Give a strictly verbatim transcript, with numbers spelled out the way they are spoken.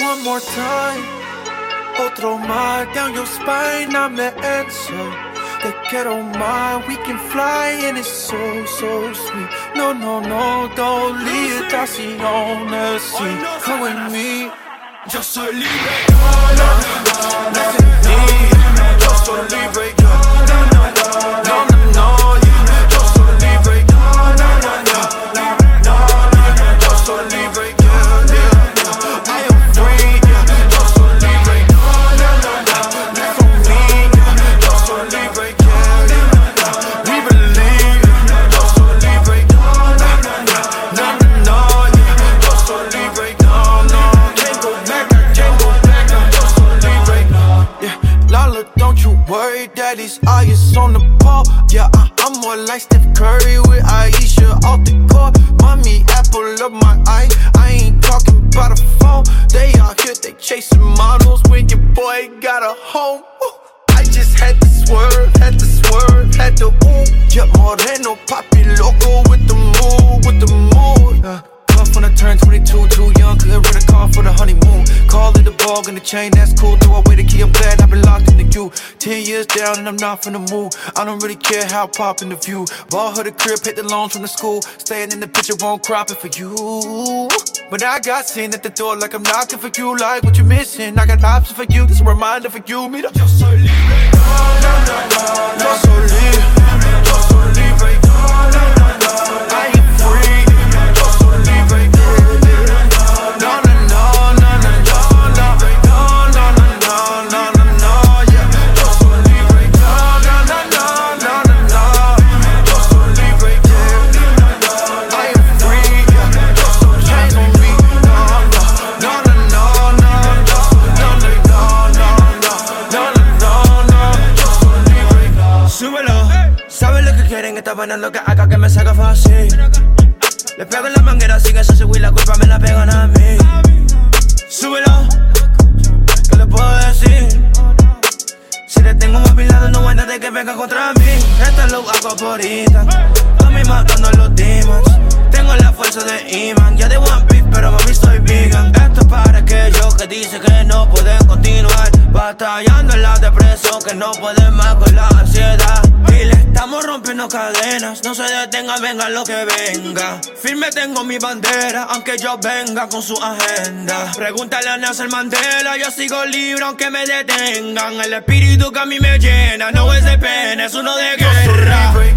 one more time. Otro más down your spine, I'm the answer. Te quiero más, we can fly and it's so, so sweet. No, no, no, don't leave, estación así. Come with me. Yo soy libre, no, no, no, no, no. Yo soy libre, no, no, no, no, no, no, yeah. Yo soy libre, no, no, no, no, no, no, no. Yo soy libre, yeah, yeah, yeah. I am free, yeah. Yo soy libre, no, no, no, no, no, for me, yeah. Yo soy libre, yeah, yeah, yeah. We believe, yo soy libre, no, no, no, no, no, no, yeah. Yo soy libre, no, no. Don't you worry, daddy's eyes on the ball. Yeah, I, I'm more like Steph Curry with Aisha off the court. Mommy, apple of my eye. I ain't talking about a phone. They out here, they chasing models when your boy got a home. Ooh, I just had to swerve, had to swerve, had to ooh. Yeah, Moreno, papi loco with the move, with the move. Yeah. When I turned twenty-two, too young, couldn't rent a car for the honeymoon. Call it a ball and the chain, that's cool. Throw away the key, I'm glad I've been locked in the queue. Ten years down and I'm not finna move. I don't really care how poppin' the view. Ball her the crib, hit the loans from the school. Staying in the picture, won't crop it for you. But I got seen at the door like I'm knocking for you. Like what you missing, I got options for you. This a reminder for you, me to Yo soy libre, no, no, no, no. Yo soy libre, yo soy libre, no, no, no, no. I am free. Esta vaina es lo que haga que me salga fácil. Le pego en la manguera, sigue esa y la culpa me la pegan a mí. Súbelo, ¿qué le puedo decir? Si le tengo un lado no hay nadie que venga contra mí. Esto lo hago por Instagram, a mí matando a los demons. Tengo la fuerza de Iman, ya de One Piece, pero mami soy vegan. Esto es para aquellos que dicen que no pueden continuar batallando en la depresión, que no pueden más con la ansiedad. Y le estamos rompiendo cadenas, no se detenga, venga lo que venga. Firme tengo mi bandera, aunque yo venga con su agenda. Pregúntale a Nelson Mandela, yo sigo libre aunque me detengan. El espíritu que a mí me llena no es de pena, es uno de guerra.